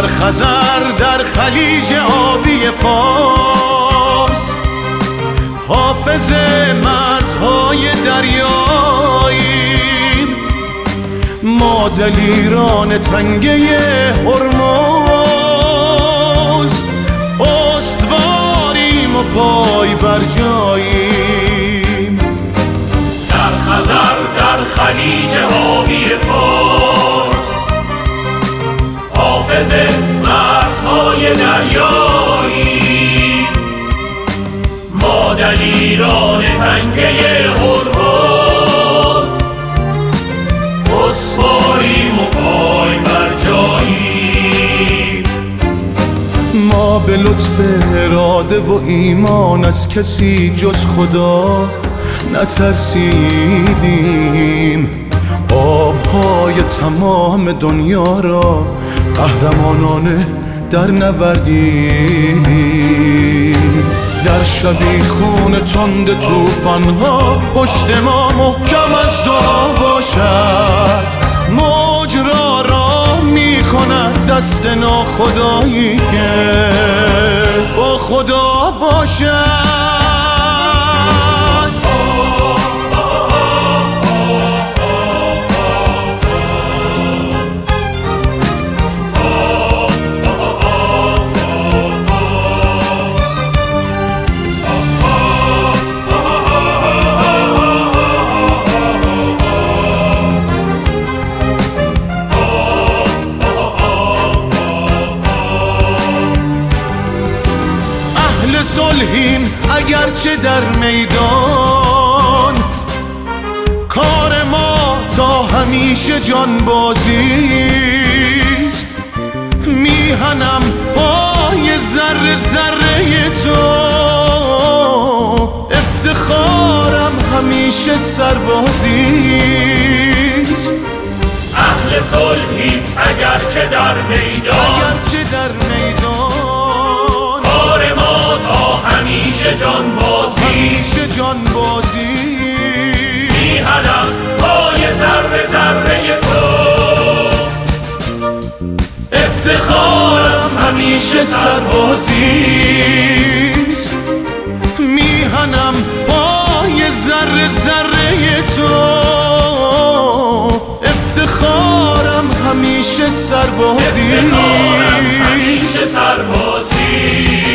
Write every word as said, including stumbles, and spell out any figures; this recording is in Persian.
در خزر در خلیج آبی فارس، حافظ مرزهای دریاییم، ما دلیران تنگه هرمز، استواریم و پای بر جاییم. در خزر در خلیج آبی فارس، حافظ مرزهای دریاییم، ما دلیران تنگه هرمز، استواریم و پای بر جاییم. ما به لطف اراده و ایمان از کسی جز خدا نترسیدیم، آبهای تمام دنیا را قهرمانانه در نوردیدیم. در شبیخون تند توفانها پشت ما محکم از دعا باشد، موج را راه می کند دست ناخدایی که با خدا باشد. صلحیم اگرچه در میدان، کار ما تا همیشه جانبازیست، میهنم پای ذره ذره تو، افتخارم همیشه سربازیست. اهل صلحیم اگرچه در میدان، اگرچه در میدان، کار ما تا همیشه جانبازی، همیشه جانبازی، میهنم پای ذره ذره تو، افتخارم همیشه سربازیست. میهنم پای ذره ذره تو، افتخارم همیشه سربازیست. افتخارم همیشه سربازی.